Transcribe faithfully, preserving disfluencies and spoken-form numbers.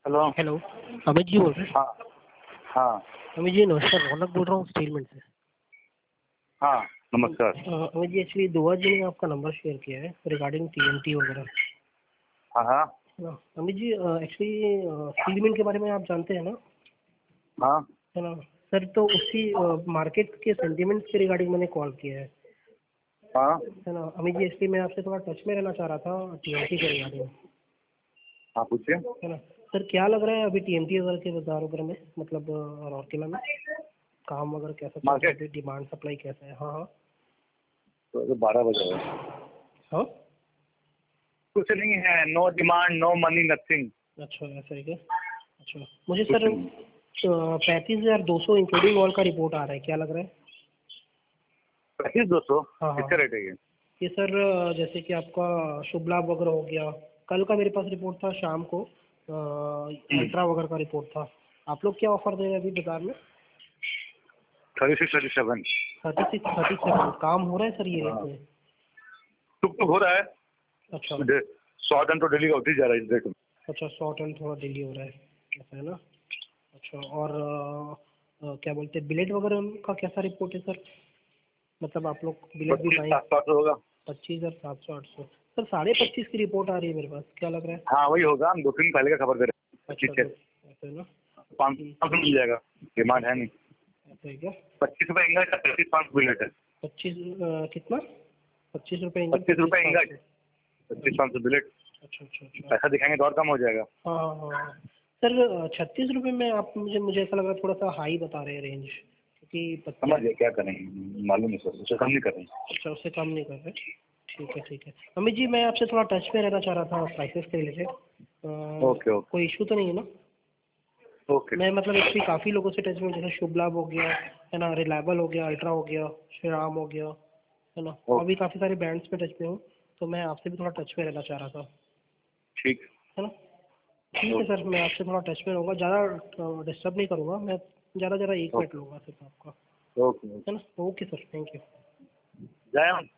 Hello. Hello, Amit ji बोल रहे हैं? हाँ हाँ अमित जी नमस्कार, रौनक बोल रहा हूँ स्टीलमेंट से। हाँ नमस्कार। अ, अमित जी एक्चुअली दुआ जी ने आपका नंबर शेयर किया है रिगार्डिंग टीएमटी वगैरह। हाँ हाँ है ना अमित जी, एक्चुअली स्टीलमेंट के बारे में आप जानते हैं ना? हाँ है ना सर, तो उसी मार्केट के सेंटिमेंट्स के रिगार्डिंग मैंने कॉल किया है। हाँ है ना अमित जी, एक्चुअली मैं आपसे थोड़ा टच में रहना चाह रहा था टीएमटी के रिगार्डिंग। हाँ पूछिए। है ना सर, क्या लग रहा है अभी टीएमटी वगैरह के बाजार वगैरह में, मतलब अ, राउरकेला में काम वगैरह कैसा चल रहा है, मार्केट अभी डिमांड सप्लाई कैसा है? हाँ हाँ तो बारह बजे है। हाँ। कुछ नहीं है, no demand no money nothing. अच्छा ऐसा है क्या? अच्छा मुझे कुछ सर नहीं। पैंतीस हजार दो सौ इंक्लूडिंग ऑल का रिपोर्ट आ रहा है, क्या लग रहा है? पच्चीस दो सौ हाँ हाँ किसका रेट है ये? ये सर अ, जैसे कि आपका शुभ लाभ वगैरह हो गया, कल का मेरे पास रिपोर्ट था शाम को, अल्ट्रा वगैरह का रिपोर्ट था। आप लोग क्या ऑफर दे रहे हैं अभी बाजार में? Thirty six thirty seven. Thirty six thirty seven काम हो रहा है सर ये रेट में? टुक टुक हो रहा है। अच्छा सौ टन तो डेली का होती जा रहा है इस रेट में। अच्छा सौ टन थोड़ा डिले हो रहा है, ऐसा है ना? अच्छा और अ, अ, क्या बोलते हैं बिलेट वगैरह का कैसा रिपोर्ट है सर? मतलब आप लोग बिलेट भी पच्चीस बाइंग? सात सात होगा। पच्चीस हजार सात सौ आठ सौ सर, साढ़े पच्चीस की रिपोर्ट आ रही है मेरे पास, क्या लग रहा है? हाँ वही होगा, हम दो तीन पहले का खबर दे रहे हैं। अच्छा पच्चीस है, तो ऐसा है ना? पाँच हम्म, सौ मिल जाएगा। डिमांड है अच्छा नहीं। ऐसा है क्या? पच्चीस रुपए इंगट है, पच्चीस पाँच बिलेट है। पच्चीस कितना? पच्चीस रुपये इंगट, पच्चीस पच्चीस रुपए पाँच इंगट, सौ पच्चीस पाँच सौ बिलेट। अच्छा अच्छा अच्छा। पैसा दिखाएंगे तो और कम हो जाएगा। हाँ हाँ हाँ हाँ। सर छत्तीस रुपये में आप मुझे मुझे ऐसा लग रहा है थोड़ा सा हाई बता रहे हैं रेंज, क्योंकि समझ पच्चीस। गए, क्या करेंगे मालूम नहीं सर, उसे कम नहीं करेंगे। अच्छा उससे कम नहीं कर रहे? ठीक है ठीक है। अमित जी मैं आपसे थोड़ा टच में रहना चाह रहा था प्राइसेस के रिलेटेड। ओके ओके कोई इशू तो नहीं है ना? ओके। मैं मतलब एक्चुअली काफ़ी लोगों से टच में हूँ, जैसे शुभ लाभ हो गया, है ना, रिलायबल हो गया, अल्ट्रा हो गया, श्री राम हो गया, है ना, और भी ओके काफ़ी सारे ब्रांड्स में टच में हूँ। तो मैं आपसे भी थोड़ा टच में रहना चाह रहा था, ठीक है ना? ठीक है ओके सर, मैं आपसे थोड़ा टच में रहूँगा, ज़्यादा डिस्टर्ब नहीं करूँगा मैं, ज़्यादा ज़्यादा एक मिनट ओके लूँगा सिर्फ आपका, ओके। है ना? Okay sir, thank you. जय